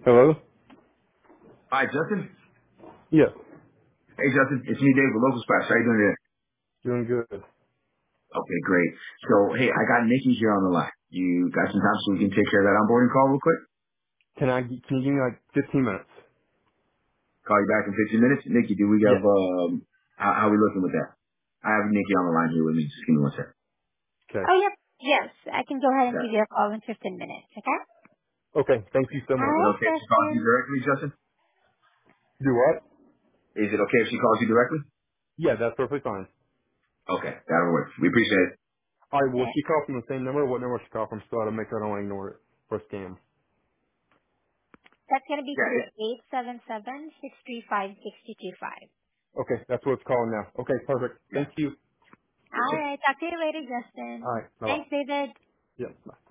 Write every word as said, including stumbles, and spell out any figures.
Hello? Hi, Justin. Yes. Hey, Justin. It's me, Dave, with Local Spots. How you doing today? Doing good. Okay, great. So, hey, I got Nikki here on the line. You got some time so we can take care of that onboarding call real quick? Can I, can you give me like fifteen minutes? Call you back in fifteen minutes. Nikki, do we have, Yes. um, how, how we looking with that? I have Nikki on the line here with me. Just give me one second. Okay. Oh, yep. Yes, I can go ahead and Yeah. give you a call in fifteen minutes, okay? Okay. Thank you so All Is much. it right, okay if she calls you Justin. directly, Justin? Do what? Is it okay if she calls you directly? Yeah, that's perfectly fine. Okay, that'll work. We appreciate it. Alright, will Yeah. she call from the same number? What number will she call from so I don't make sure I don't ignore it or scam? That's going to be Yeah, through it, eight seven seven, six three five, six two two five. Okay, that's what it's calling now. Okay, perfect. yeah. Thank you. Yes, All sir. right. Talk to you later, Justin. Alright, bye bye. Thanks, David. Yep, bye.